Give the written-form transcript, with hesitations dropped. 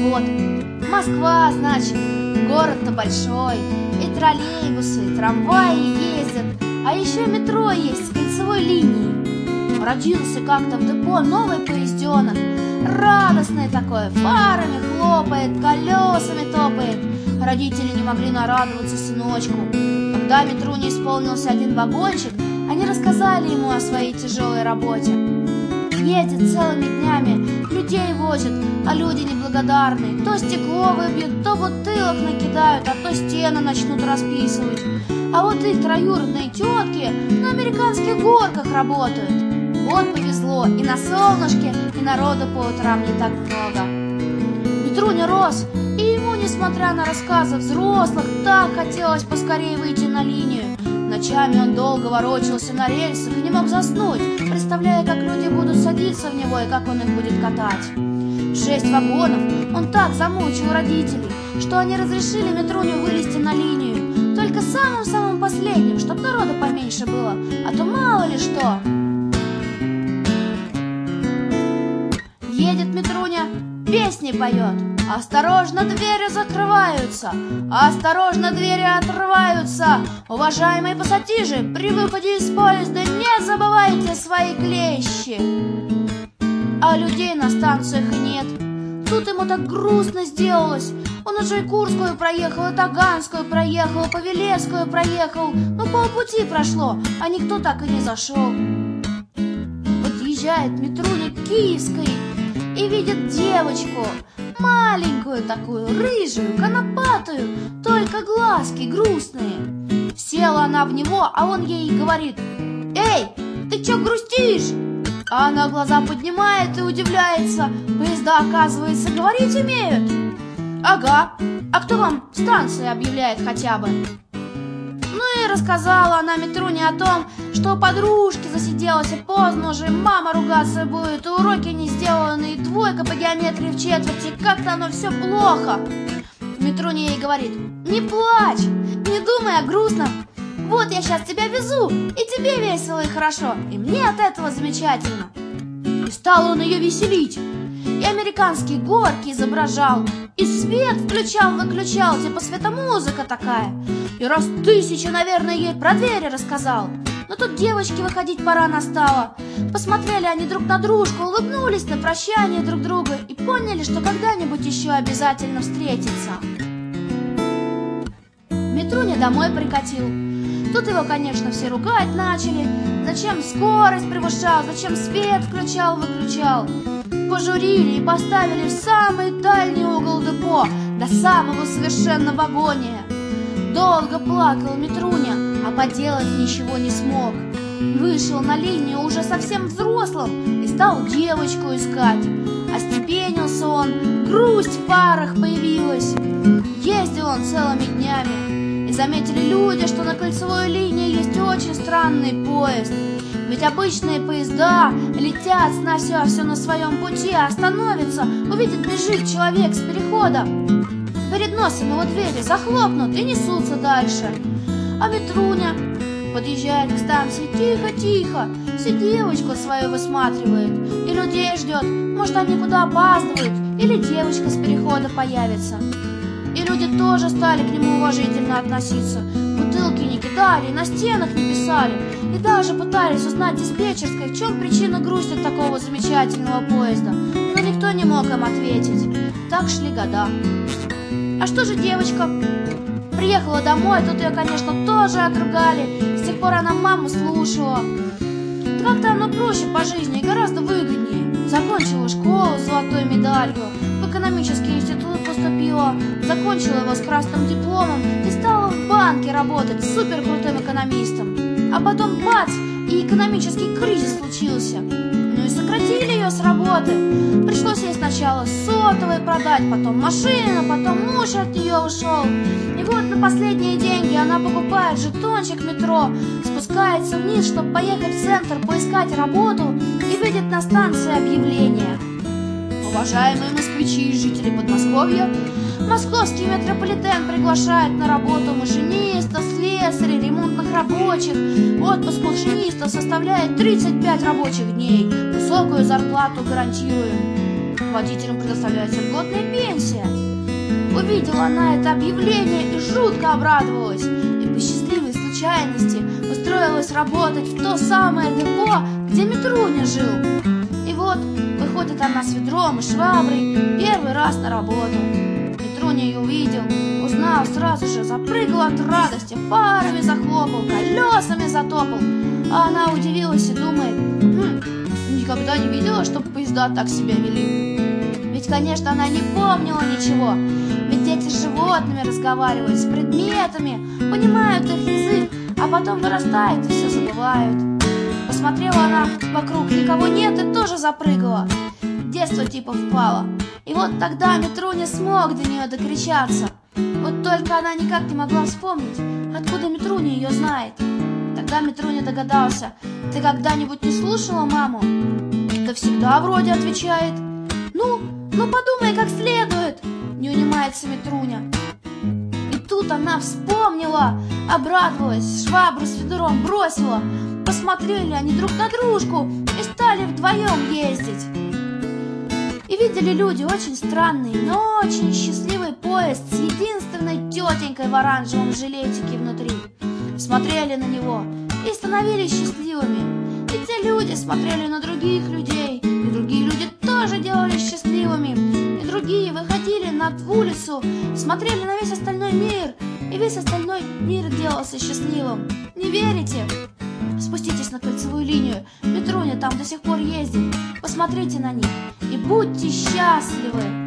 Вот, Москва, значит, город-то большой, и троллейбусы, и трамваи ездят, а еще метро есть с кольцевой линии. Родился как-то в депо новый поезденок, радостный такой, фарами хлопает, колесами топает. Родители не могли нарадоваться сыночку. Когда Митруне исполнился один вагончик, они рассказали ему о своей тяжелой работе. Едет целыми днями, людей возят, а люди неблагодарные. То стекло выбьют, то бутылок накидают, а то стены начнут расписывать. А вот их троюродные тетки на американских горках работают. Вот повезло, и на солнышке, и народу по утрам не так много. Митруня рос, и ему, несмотря на рассказы взрослых, так хотелось поскорее выйти на линию. Ночами он долго ворочался на рельсах и не мог заснуть, представляя, как люди будут садиться в него и как он их будет катать. 6 вагонов он так замучил родителей, что они разрешили Митруню вылезти на линию, только самым-самым последним, чтоб народу поменьше было, а то мало ли что. Едет Митруня, песни поет. Осторожно, двери закрываются, осторожно, двери отрываются. Уважаемые пассажиры, при выходе из поезда не забывайте свои клещи. А людей на станциях и нет. Тут ему так грустно сделалось. Он уже и Курскую проехал, и Таганскую проехал, и Павелецкую проехал. Но полпути прошло, а никто так и не зашел. Подъезжает Митруня к Киевской и видит девочку, маленькую такую, рыжую, конопатую, только глазки грустные. Села она в него, а он ей говорит: «Эй, ты чё грустишь?» А она глаза поднимает и удивляется. Поезда, оказывается, говорить умеют. «Ага, а кто вам станции объявляет хотя бы?» Ну и рассказала она Митруне о том, что у подружки засиделась и поздно уже, мама ругаться будет, и уроки не сделаны, и двойка по геометрии в четверти, как-то оно все плохо. Митруня ей говорит: «Не плачь, не думай о грустном. Вот я сейчас тебя везу, и тебе весело и хорошо, и мне от этого замечательно». И стал он ее веселить, и американские горки изображал, и свет включал-выключал, типа светомузыка такая. И раз 1000, наверное, ей про двери рассказал. Но тут девочке выходить пора настала. Посмотрели они друг на дружку, улыбнулись на прощание друг друга и поняли, что когда-нибудь еще обязательно встретятся. Митруня домой прикатил. Тут его, конечно, все ругать начали. Зачем скорость превышал, зачем свет включал-выключал. Пожурили и поставили в самый дальний угол депо, до самого совершенно вагония. Долго плакал Митруня, а поделать ничего не смог. Вышел на линию уже совсем взрослым и стал девочку искать. Остепенился он, грусть в парах появилась. Ездил он целыми днями, и заметили люди, что на кольцевой линии есть очень странный поезд. Ведь обычные поезда летят, снося все на своем пути, а остановится, увидит, бежит человек с перехода. Перед носом его двери захлопнут и несутся дальше. А Митруня подъезжает к станции тихо-тихо, все девочку свою высматривает и людей ждет, может, они куда опаздывают или девочка с перехода появится. И люди тоже стали к нему уважительно относиться. Бутылки не кидали, на стенах не писали. И даже пытались узнать диспетчерской, в чем причина грусти такого замечательного поезда. Но никто не мог им ответить. Так шли года. А что же девочка? Приехала домой, тут ее, конечно, тоже отругали. С тех пор она маму слушала. Как-то оно проще по жизни и гораздо выгоднее. Закончила школу с золотой медалью, в экономический институт поступила, закончила его с красным дипломом и стала в банке работать суперкрутым экономистом. А потом бац, и экономический кризис случился. Ну и сократили ее с работы. Пришлось ей сначала сотовый продать, потом машину, потом муж от нее ушел. И вот на последние деньги она покупает жетончик метро, спускается вниз, чтобы поехать в центр поискать работу, и видит на станции объявление: «Уважаемые москвичи и жители Подмосковья, московский метрополитен приглашает на работу машиниста, слесарей, ремонтных рабочих. Отпуск машиниста составляет 35 рабочих дней. Высокую зарплату гарантируем». водителям предоставляется льготная пенсия. Увидела она это объявление и жутко обрадовалась, и по счастливой случайности устроилась работать в то самое депо, где Митруня жил. И вот выходит она с ведром и шваброй первый раз на работу. Митруня ее увидел, узнал, сразу же запрыгал от радости, фарами захлопал, колесами затопал. А она удивилась и думает: никогда не видела, чтобы поезда так себя вели. Ведь, конечно, она не помнила ничего, ведь дети с животными разговаривают, с предметами, понимают их язык, а потом вырастают и все забывают. Посмотрела она вокруг, никого нет, и тоже запрыгала. Детство типа впало. И вот тогда Митруня смог до нее докричаться. Вот только она никак не могла вспомнить, откуда Митруня ее знает. Тогда Митруня догадался: ты когда-нибудь не слушала маму? Да всегда вроде, отвечает. Ну подумай как следует, не унимается Митруня. И тут она вспомнила, обрадовалась, швабру с ведром бросила. Посмотрели они друг на дружку и стали вдвоем ездить. И видели люди очень странный, но очень счастливый поезд с единственной тетенькой в оранжевом жилетике внутри. Смотрели на него и становились счастливыми. И те люди смотрели на других людей, и другие люди тоже делались счастливыми. И другие выходили на улицу, смотрели на весь остальной мир, и весь остальной мир делался счастливым. Не верите? Спуститесь на кольцевую линию, Митруня там до сих пор ездит. Посмотрите на них и будьте счастливы.